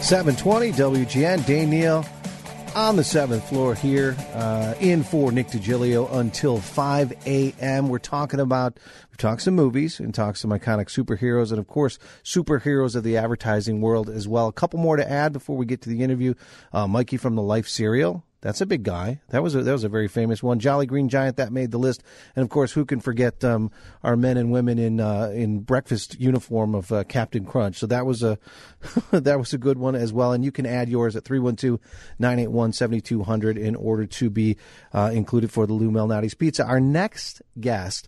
720 WGN. Dane Neal on the 7th floor here, in for Nick DiGilio until 5 a.m. We've talked some movies and talked some iconic superheroes and, of course, superheroes of the advertising world as well. A couple more to add before we get to the interview. Mikey from the Life cereal. That's a big guy. That was a very famous one. Jolly Green Giant, that made the list. And, of course, who can forget our men and women in breakfast uniform of Captain Crunch. So that was a good one as well. And you can add yours at 312-981-7200 in order to be included for the Lou Malnati's Pizza. Our next guest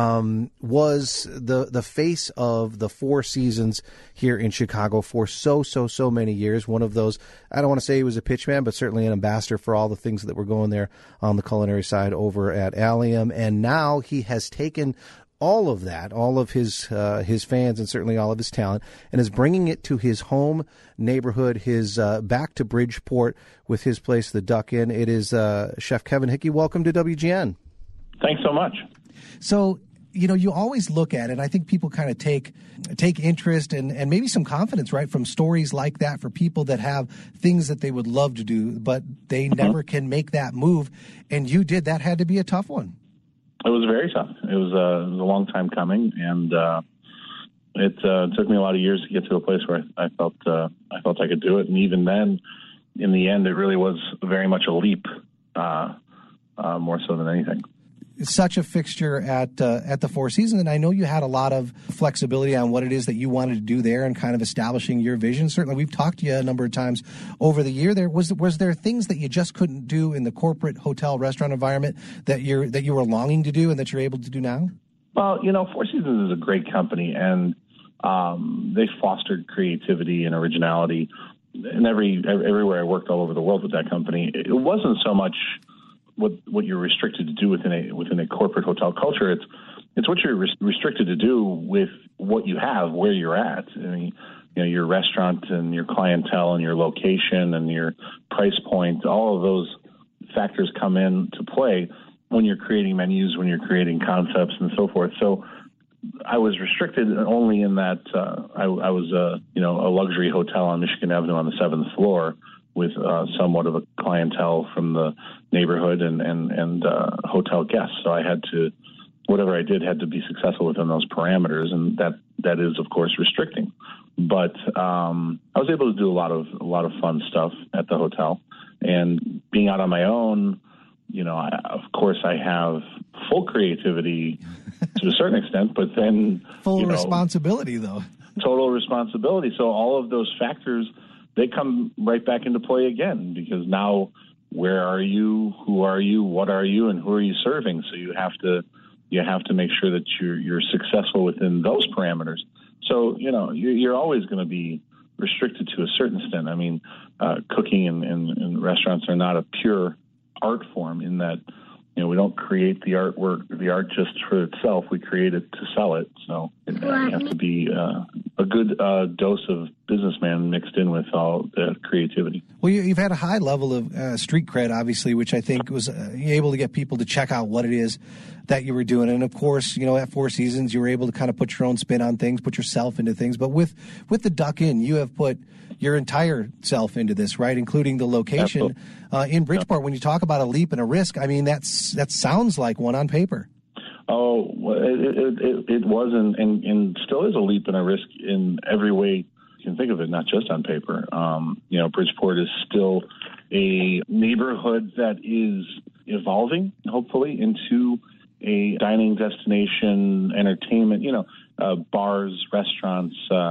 was the face of the Four Seasons here in Chicago for so many years. One of those, I don't want to say he was a pitchman, but certainly an ambassador for all the things that were going there on the culinary side over at Allium. And now he has taken all of that, all of his fans and certainly all of his talent, and is bringing it to his home neighborhood, his back to Bridgeport with his place, the Duck Inn. It is Chef Kevin Hickey. Welcome to WGN. Thanks so much. So, you always look at it. I think people kind of take interest and maybe some confidence, right, from stories like that for people that have things that they would love to do, but they never can make that move. And you did. That had to be a tough one. It was very tough. It was a long time coming, and it took me a lot of years to get to a place where I felt I could do it. And even then, in the end, it really was very much a leap, more so than anything. It's such a fixture at the Four Seasons, and I know you had a lot of flexibility on what it is that you wanted to do there and kind of establishing your vision. Certainly, we've talked to you a number of times over the year. Was there things that you just couldn't do in the corporate hotel restaurant environment that you were longing to do and that you're able to do now? Well, Four Seasons is a great company, and they fostered creativity and originality. And everywhere I worked all over the world with that company, it wasn't so much what you're restricted to do within a corporate hotel culture. It's what you're restricted to do with what you have, where you're at. I mean, your restaurant and your clientele and your location and your price point, all of those factors come into play when you're creating menus, when you're creating concepts and so forth. So I was restricted only in that I was a luxury hotel on Michigan Avenue on the 7th floor with somewhat of a clientele from the neighborhood and hotel guests. So I had to, whatever I did had to be successful within those parameters, and that is, of course, restricting. But I was able to do a lot of fun stuff at the hotel. And being out on my own, of course I have full creativity to a certain extent, but then full responsibility, though. Total responsibility. So all of those factors, they come right back into play again, because now where are you, who are you, what are you, and who are you serving? So you have to make sure that you're successful within those parameters. So, you're always going to be restricted to a certain extent. I mean, cooking in restaurants are not a pure art form in that, we don't create the art just for itself. We create it to sell it. So you have to be a good dose of businessman mixed in with all the creativity. Well, you've had a high level of street cred, obviously, which I think was able to get people to check out what it is that you were doing. And, of course, at Four Seasons, you were able to kind of put your own spin on things, put yourself into things. But with the Duck Inn, you have put your entire self into this, right, including the location in Bridgeport. When you talk about a leap and a risk, I mean, that sounds like one on paper. Oh, it was and still is a leap and a risk in every way you can think of it, not just on paper. Bridgeport is still a neighborhood that is evolving, hopefully, into a dining destination, entertainment, bars, restaurants.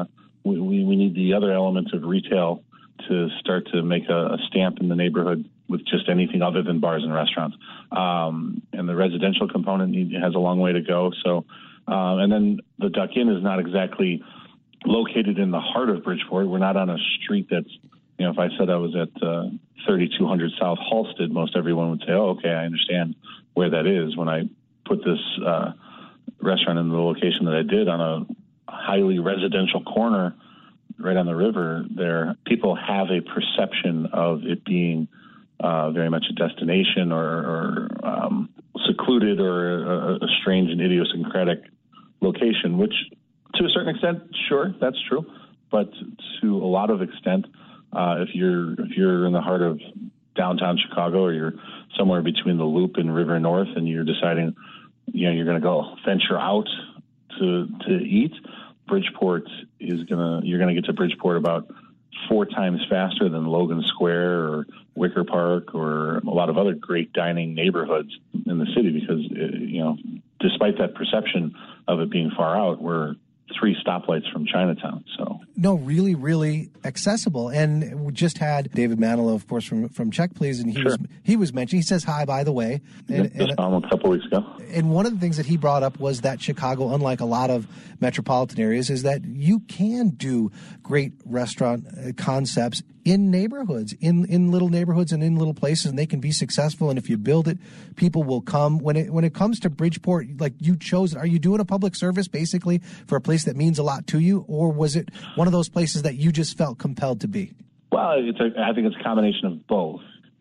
We need the other elements of retail to start to make a stamp in the neighborhood with just anything other than bars and restaurants. And the residential component has a long way to go. So, and then the Duck Inn is not exactly located in the heart of Bridgeport. We're not on a street that's, if I said I was at 3200 South Halsted, most everyone would say, oh, okay, I understand where that is. When I put this restaurant in the location that I did on a highly residential corner right on the river there, people have a perception of it being very much a destination or secluded or a strange and idiosyncratic location, which to a certain extent, sure, that's true. But to a lot of extent, if you're in the heart of downtown Chicago, or you're somewhere between the Loop and River North, and you're deciding, you're going to go venture out to eat, you're going to get to Bridgeport about 4 times faster than Logan Square or Wicker Park or a lot of other great dining neighborhoods in the city, because, despite that perception of it being far out, we're 3 stoplights from Chinatown. So no, really, really accessible. And we just had David Manilow, of course, from Check Please, and he was mentioning. He says hi, by the way. And just saw him a couple weeks ago. And one of the things that he brought up was that Chicago, unlike a lot of metropolitan areas, is that you can do great restaurant concepts in neighborhoods, in little neighborhoods and in little places, and they can be successful. And if you build it, people will come. When it comes to Bridgeport, like you chose it, are you doing a public service basically for a place that means a lot to you, or was it one of those places that you just felt compelled to be? Well, I think it's a combination of both.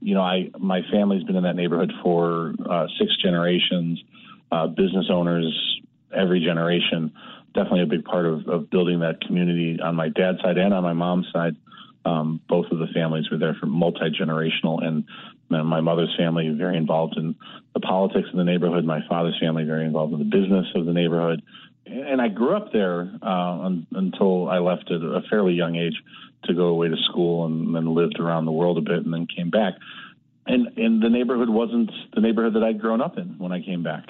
My family's been in that neighborhood for 6 generations, business owners every generation. Definitely a big part of building that community on my dad's side and on my mom's side. Both of the families were there for multi-generational, and my mother's family very involved in the politics of the neighborhood. My father's family very involved in the business of the neighborhood. And I grew up there until I left at a fairly young age to go away to school, and then lived around the world a bit and then came back. And the neighborhood wasn't the neighborhood that I'd grown up in when I came back.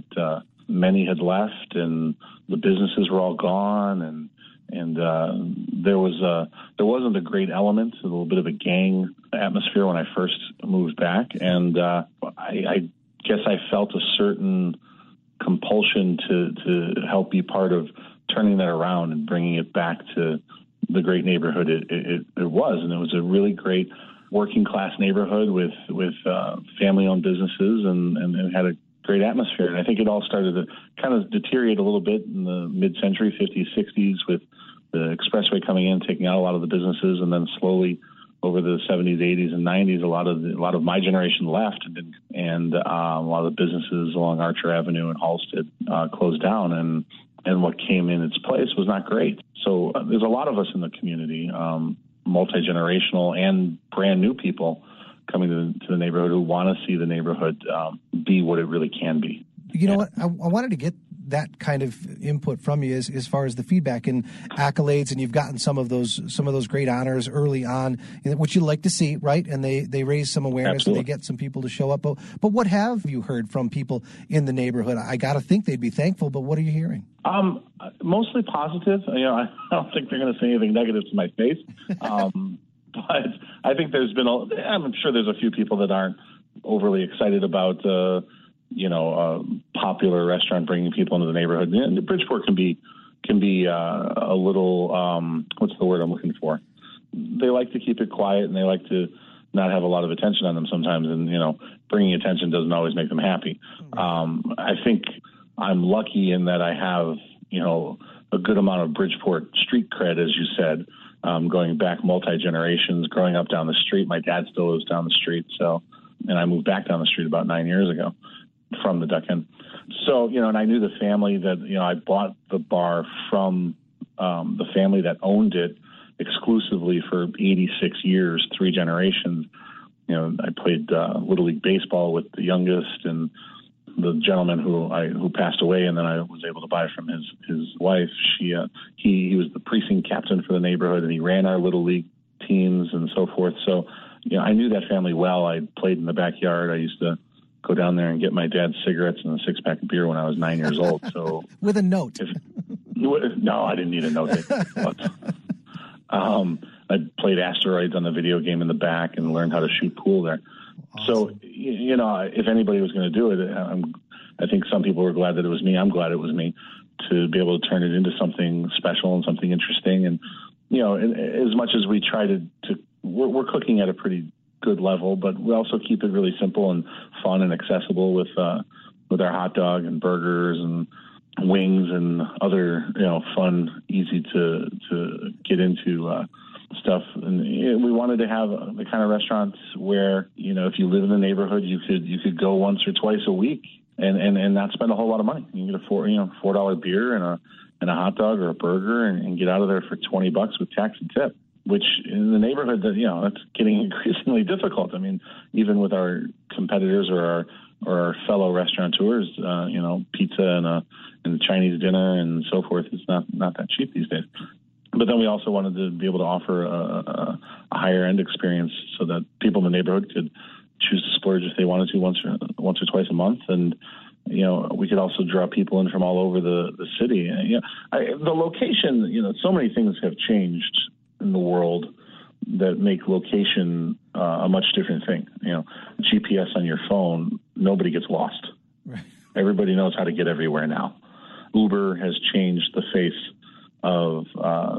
Many had left, and the businesses were all gone, and there wasn't a great element, a little bit of a gang atmosphere when I first moved back, and I guess I felt a certain compulsion to help be part of turning that around and bringing it back to the great neighborhood it was. And it was a really great working class neighborhood with family-owned businesses, and had a great atmosphere. And I think it all started to kind of deteriorate a little bit in the mid-century, 50s, 60s, with the expressway coming in, taking out a lot of the businesses, and then slowly over the 70s, 80s, and 90s, a lot of my generation left, and a lot of the businesses along Archer Avenue and Halsted closed down, and what came in its place was not great. So there's a lot of us in the community, multi-generational and brand new people coming to the neighborhood who want to see the neighborhood be what it really can be. You know what? I wanted to get that kind of input from you as far as the feedback and accolades, and you've gotten some of those great honors early on, which you like to see, right? And they raise some awareness. Absolutely. And they get some people to show up. But what have you heard from people in the neighborhood? I got to think they'd be thankful, but what are you hearing? Mostly positive. I don't think they're going to say anything negative to my face. But I think I'm sure there's a few people that aren't overly excited about popular restaurant bringing people into the neighborhood. And Bridgeport can be a little, what's the word I'm looking for? They like to keep it quiet, and they like to not have a lot of attention on them sometimes. And, bringing attention doesn't always make them happy. I think I'm lucky in that I have, a good amount of Bridgeport street cred, as you said, going back multi-generations, growing up down the street. My dad still lives down the street. And I moved back down the street about 9 years ago from the Duck Inn. So, and I knew the family that, I bought the bar from the family that owned it exclusively for 86 years, 3 generations. I played Little League Baseball with the youngest, and the gentleman who passed away, and then I was able to buy from his wife. He was the precinct captain for the neighborhood, and he ran our Little League teams and so forth. So, I knew that family well. I played in the backyard. I used to go down there and get my dad's cigarettes and a 6-pack of beer when I was 9 years old. So with a note? No, I didn't need a note. I played Asteroids on the video game in the back and learned how to shoot pool there. Awesome. So, if anybody was going to do it, I think some people were glad that it was me. I'm glad it was me, to be able to turn it into something special and something interesting. And, as much as we try to we're cooking at a pretty good level, but we also keep it really simple and fun and accessible with our hot dog and burgers and wings and other, fun, easy to get into stuff. And we wanted to have the kind of restaurants where, if you live in the neighborhood, you could go once or twice a week and not spend a whole lot of money. You can get a $4 beer and a hot dog or a burger and get out of there for $20 with tax and tip. which in the neighborhood that's getting increasingly difficult. I mean, even with our competitors or our fellow restaurateurs, pizza and Chinese dinner and so forth is not that cheap these days. But then we also wanted to be able to offer a higher end experience so that people in the neighborhood could choose to splurge if they wanted to once or twice a month. And, we could also draw people in from all over the city. The location, so many things have changed in the world that make location a much different thing. GPS on your phone, nobody gets lost. Right. Everybody knows how to get everywhere now. Uber has changed the face of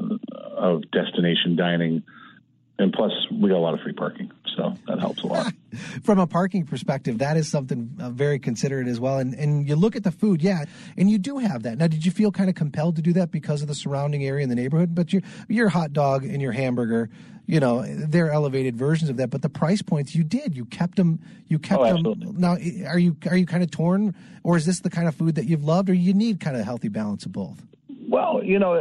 destination dining, and plus we got a lot of free parking, so that helps a lot. From a parking perspective, that is something very considerate as well. And you look at the food, and you do have that. Now, did you feel kind of compelled to do that because of the surrounding area in the neighborhood? But your hot dog and your hamburger, they're elevated versions of that. But the price points, you kept them. Absolutely. Now, are you kind of torn, or is this the kind of food that you've loved, or you need kind of a healthy balance of both? Well,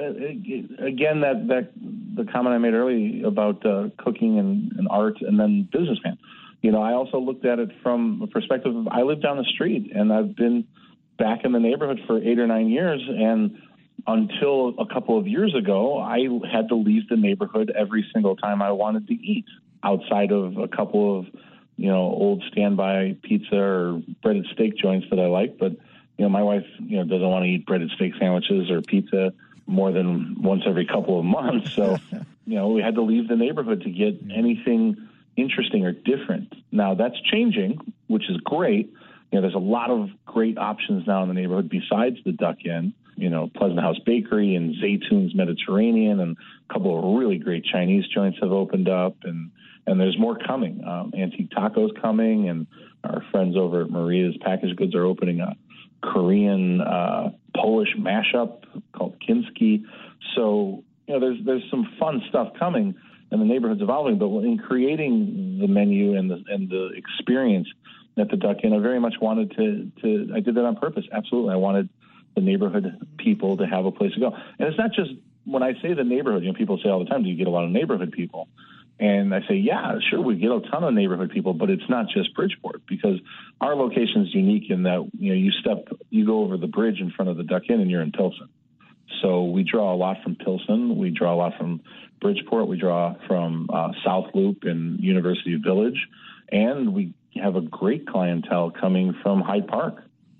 again, that the comment I made earlier about cooking and art and then businessman. I also looked at it from a perspective of I live down the street and I've been back in the neighborhood for 8 or 9 years. And until a couple of years ago, I had to leave the neighborhood every single time I wanted to eat outside of a couple of, old standby pizza or breaded steak joints that I like. But, my wife, doesn't want to eat breaded steak sandwiches or pizza more than once every couple of months. So, we had to leave the neighborhood to get anything interesting or different. Now that's changing, which is great. There's a lot of great options now in the neighborhood besides the Duck Inn. Pleasant House Bakery and Zaytoons Mediterranean, and a couple of really great Chinese joints have opened up, and there's more coming. Antique Taco's coming, and our friends over at Maria's Packaged Goods are opening a Korean Polish mashup called Kinski. So there's some fun stuff coming, and the neighborhood's evolving. But in creating the menu and the experience at the Duck Inn, I very much wanted to. I did that on purpose. Absolutely, I wanted the neighborhood people to have a place to go. And it's not just when I say the neighborhood. People say all the time, "Do you get a lot of neighborhood people?" And I say, yeah, sure, we get a ton of neighborhood people, but it's not just Bridgeport, because our location is unique in that, you go over the bridge in front of the Duck Inn and you're in Pilsen. So we draw a lot from Pilsen. We draw a lot from Bridgeport. We draw from South Loop and University Village. And we have a great clientele coming from Hyde Park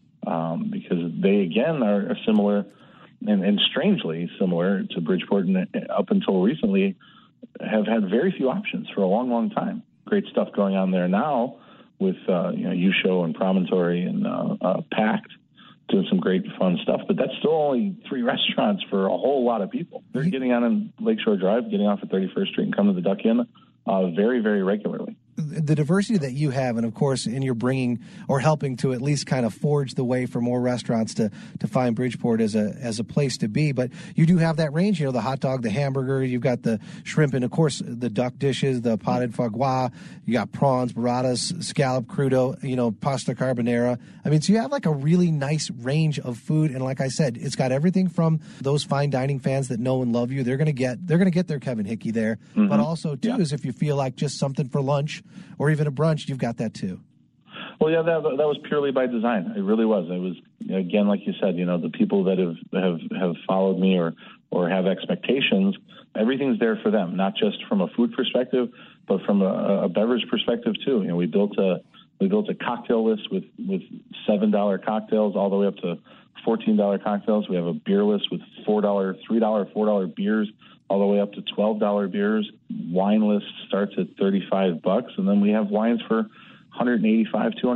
because they, again, are similar and strangely similar to Bridgeport, and up until recently have had very few options for a long, long time. Great stuff going on there now with U-Show and Promontory and Pact doing some great fun stuff. But that's still only 3 restaurants for a whole lot of people. They're getting on in Lakeshore Drive, getting off at 31st Street and coming to the Duck Inn very, very regularly. The diversity that you have, and of course, you're bringing or helping to at least kind of forge the way for more restaurants to find Bridgeport as a place to be. But you do have that range, the hot dog, the hamburger, you've got the shrimp, and of course the duck dishes, the potted foie gras, you got prawns, burratas, scallop crudo, pasta carbonara. I mean, so you have like a really nice range of food, and like I said, it's got everything from those fine dining fans that know and love you. They're gonna get their Kevin Hickey there, but also too is if you feel like just something for lunch or even a brunch, you've got that too. Well, yeah, that was purely by design. It really was. It was, again, like you said, the people that have followed me or have expectations, everything's there for them, not just from a food perspective, but from a beverage perspective too. We built a cocktail list with $7 cocktails all the way up to $14 cocktails. We have a beer list with $3, $4 beers all the way up to $12 beers. Wine list starts at $35, and then we have wines for $185,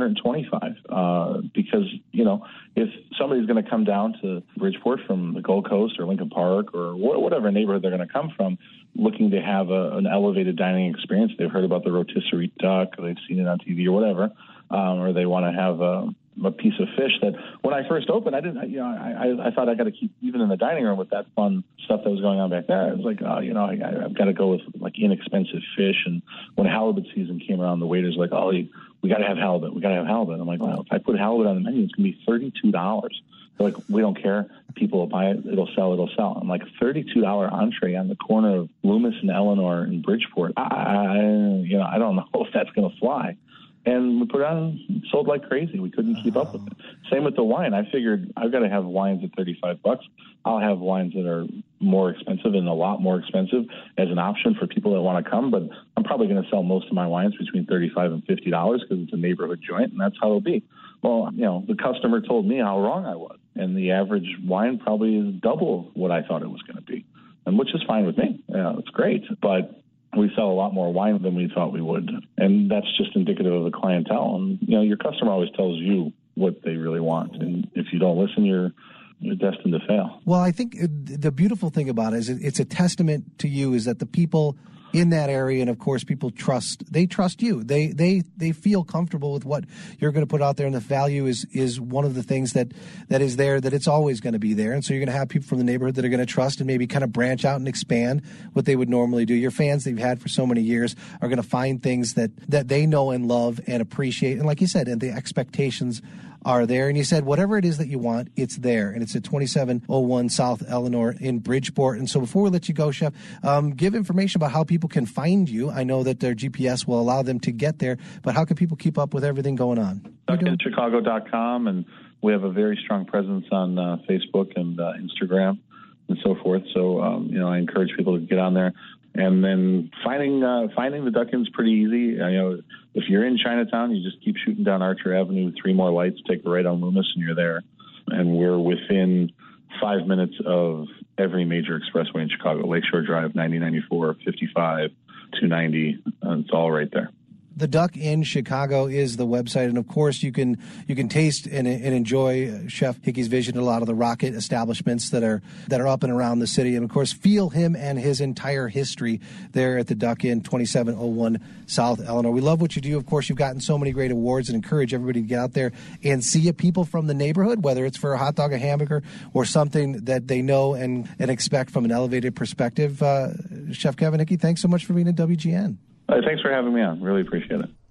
$225. Because if somebody's going to come down to Bridgeport from the Gold Coast or Lincoln Park or whatever neighborhood they're going to come from, looking to have an elevated dining experience, they've heard about the rotisserie duck, or they've seen it on TV or whatever, or they want to have a piece of fish that when I first opened, I thought I got to keep even in the dining room with that fun stuff that was going on back there. It was like, I've got to go with like inexpensive fish. And when halibut season came around, the waiters were like, we got to have halibut. We got to have halibut. I'm like, well, if I put halibut on the menu, it's going to be $32. They're like, we don't care. People will buy it. It'll sell. It'll sell. I'm like, $32 entree on the corner of Loomis and Eleanor in Bridgeport. I don't know if that's going to fly. And we put it on, sold like crazy. We couldn't keep up with it. Same with the wine. I figured I've got to have wines at $35. I'll have wines that are more expensive and a lot more expensive as an option for people that want to come. But I'm probably going to sell most of my wines between $35 and $50 because it's a neighborhood joint, and that's how it'll be. Well, the customer told me how wrong I was. And the average wine probably is double what I thought it was going to be, and which is fine with me. It's great. But we sell a lot more wine than we thought we would. And that's just indicative of the clientele. And, your customer always tells you what they really want. And if you don't listen, you're destined to fail. Well, I think the beautiful thing about it is it's a testament to you is that the people in that area, and of course people trust you. They feel comfortable with what you're going to put out there, and the value is one of the things that is there, that it's always going to be there. And so you're going to have people from the neighborhood that are going to trust and maybe kind of branch out and expand what they would normally do. Your fans that you've had for so many years are going to find things that they know and love and appreciate. And like you said, and the expectations are there. And you said whatever it is that you want, it's there. And it's at 2701 South Eleanor in Bridgeport. And so before we let you go, Chef, give information about how people can find you. I know that their GPS will allow them to get there, but how can people keep up with everything going on? DuckinChicago.com, and we have a very strong presence on Facebook and Instagram and so forth. So, I encourage people to get on there. And then finding the Duck-Inn's pretty easy. If you're in Chinatown, you just keep shooting down Archer Avenue, 3 more lights, take a right on Loomis, and you're there. And we're within 5 minutes of every major expressway in Chicago: Lakeshore Drive, 90, 94, 55, 290. It's all right there. The Duck Inn Chicago is the website, and of course you can taste and enjoy Chef Hickey's vision at a lot of the Rocket establishments that are up and around the city, and of course feel him and his entire history there at the Duck Inn, 2701 South Eleanor. We love what you do. Of course, you've gotten so many great awards, and encourage everybody to get out there and see people from the neighborhood, whether it's for a hot dog, a hamburger, or something that they know and expect from an elevated perspective. Chef Kevin Hickey, thanks so much for being at WGN. Thanks for having me on. Really appreciate it.